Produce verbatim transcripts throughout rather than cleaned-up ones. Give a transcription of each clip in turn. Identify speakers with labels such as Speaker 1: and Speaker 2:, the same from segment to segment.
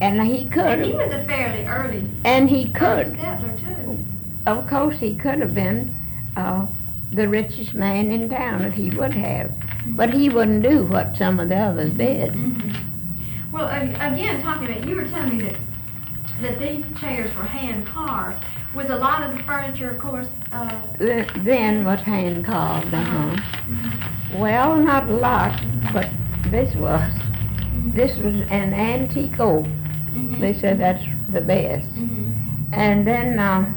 Speaker 1: And he could
Speaker 2: And he
Speaker 1: have,
Speaker 2: was a fairly early,
Speaker 1: and he
Speaker 2: early
Speaker 1: could,
Speaker 2: settler too.
Speaker 1: of course, he could have been uh, the richest man in town if he would have. But he wouldn't do what some of the others did.
Speaker 2: Mm-hmm. Well, uh, again, talking about, you were telling me that that these chairs were hand carved. Was a lot of the furniture, of course, uh,
Speaker 1: Th- Then was hand carved, uh-huh.
Speaker 2: Mhm.
Speaker 1: Well, not a lot, but this was.
Speaker 2: Mhm.
Speaker 1: This was an antique oak.
Speaker 2: Mhm.
Speaker 1: They said that's the best.
Speaker 2: Mhm.
Speaker 1: And then uh,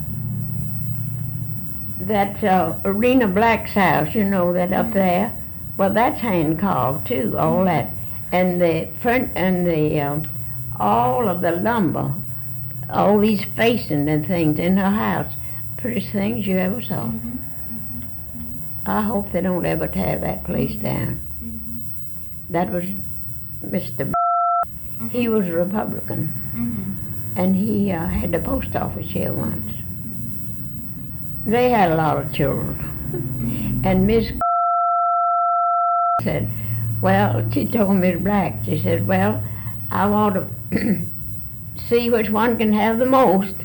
Speaker 1: that uh, Arena Black's house, you know, that up
Speaker 2: Mhm.
Speaker 1: there, well, that's hand carved too, all that. And the front and the um, all of the lumber, all these facing and things in her house, prettiest things you ever saw.
Speaker 2: Mhm.
Speaker 1: I hope they don't ever tear that place down.
Speaker 2: Mhm.
Speaker 1: That was Mister
Speaker 2: Mhm.
Speaker 1: He was a Republican,
Speaker 2: Mhm.
Speaker 1: and he uh, had the post office here once. They had a lot of children, and Miss said, well, she told Miss Black, she said, well, I want to see which one can have the most.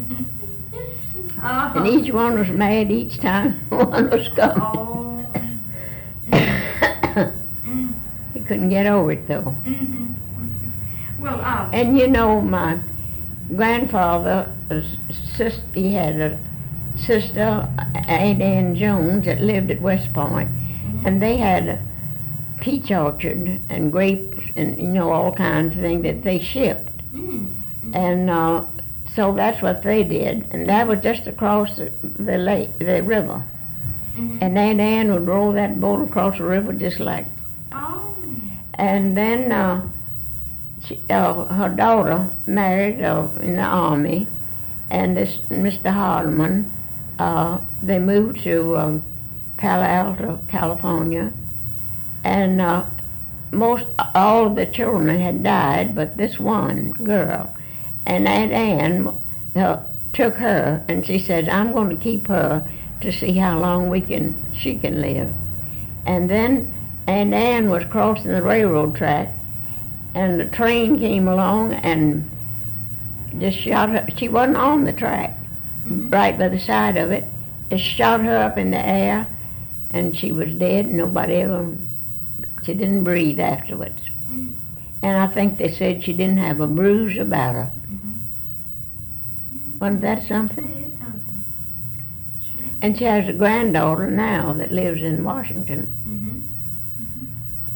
Speaker 2: Oh.
Speaker 1: And each one was mad each time one was
Speaker 2: Oh.
Speaker 1: coming.
Speaker 2: Mm.
Speaker 1: He couldn't get over it though.
Speaker 2: Mhm. Well, um.
Speaker 1: And you know, my grandfather, sister, he had a sister, Aunt Ann Jones, that lived at West Point,
Speaker 2: Mhm.
Speaker 1: and they had a peach orchard and grapes and, you know, all kinds of things that they shipped.
Speaker 2: Mm.
Speaker 1: And uh, so that's what they did, and that was just across the, the lake, the river.
Speaker 2: Mhm.
Speaker 1: And Aunt Ann would roll that boat across the river just like.
Speaker 2: Oh.
Speaker 1: And then uh, she, uh, her daughter married uh, in the army, and this Mister Hardeman, uh, they moved to um, Palo Alto, California, and uh, most all of the children had died, but this one girl, and Aunt Ann uh, took her, and she said, "I'm going to keep her to see how long we can she can live." And then Aunt Ann was crossing the railroad track, and the train came along and just shot her. She wasn't on the track,
Speaker 2: Mhm.
Speaker 1: right by the side of it. It shot her up in the air, and she was dead. Nobody ever, she didn't breathe afterwards.
Speaker 2: Mm.
Speaker 1: And I think they said she didn't have a bruise about her.
Speaker 2: Mhm.
Speaker 1: Wasn't that
Speaker 2: That
Speaker 1: something?
Speaker 2: is something. Sure.
Speaker 1: And she has a granddaughter now that lives in Washington.
Speaker 2: Mhm. Mhm.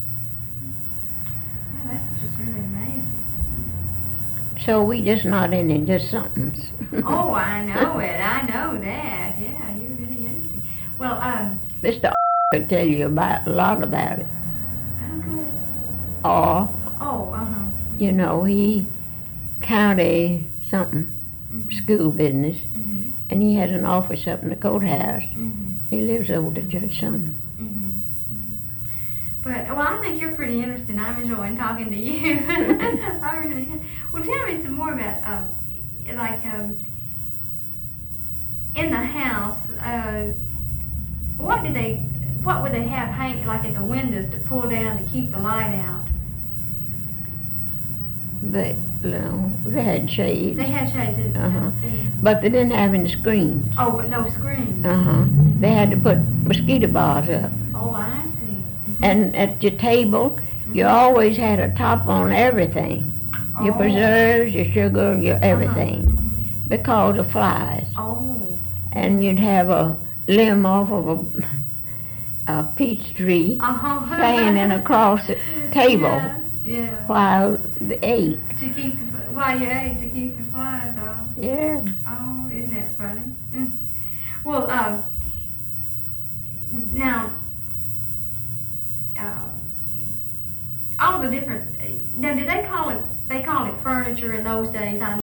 Speaker 2: Well, that's just really amazing.
Speaker 1: So we just not any just somethings.
Speaker 2: Oh, I know it. I know that. Yeah, you're really interesting. Well, um,
Speaker 1: Mister could tell you about a lot about it.
Speaker 2: oh, good.
Speaker 1: Or,
Speaker 2: Oh, uh-huh.
Speaker 1: you know, he county something,
Speaker 2: Mhm.
Speaker 1: school business,
Speaker 2: Mhm.
Speaker 1: and he had an office up in the courthouse.
Speaker 2: Mhm.
Speaker 1: He lives over to Judge Sumner.
Speaker 2: Mhm. Mhm. But, well, I think you're pretty interesting. I'm enjoying talking to you. I really am. Well, tell me some more about, um, like, um, in the house, uh, what did they, what would they have hang, like at the windows to pull down to keep the light out?
Speaker 1: They, you know, they had shades,
Speaker 2: They had shades. uh,
Speaker 1: Uh-huh.
Speaker 2: uh,
Speaker 1: but they didn't have any screens.
Speaker 2: Oh, but no screens.
Speaker 1: Uh-huh. They had to put mosquito bars up.
Speaker 2: Oh, I see. Mhm.
Speaker 1: And at your table, you
Speaker 2: Mhm.
Speaker 1: always had a top on everything. Your
Speaker 2: Oh.
Speaker 1: preserves, your sugar, your everything,
Speaker 2: Uh-huh.
Speaker 1: because of flies.
Speaker 2: Oh.
Speaker 1: And you'd have a limb off of a, a peach tree
Speaker 2: Uh-huh.
Speaker 1: hanging across the table
Speaker 2: Yeah, yeah.
Speaker 1: while they ate.
Speaker 2: To keep the, while you ate, to keep the flies off.
Speaker 1: Yeah.
Speaker 2: Oh, isn't that funny? Mm. Well, um, now, uh, all the different, now, did they call it, they called it furniture in those days? I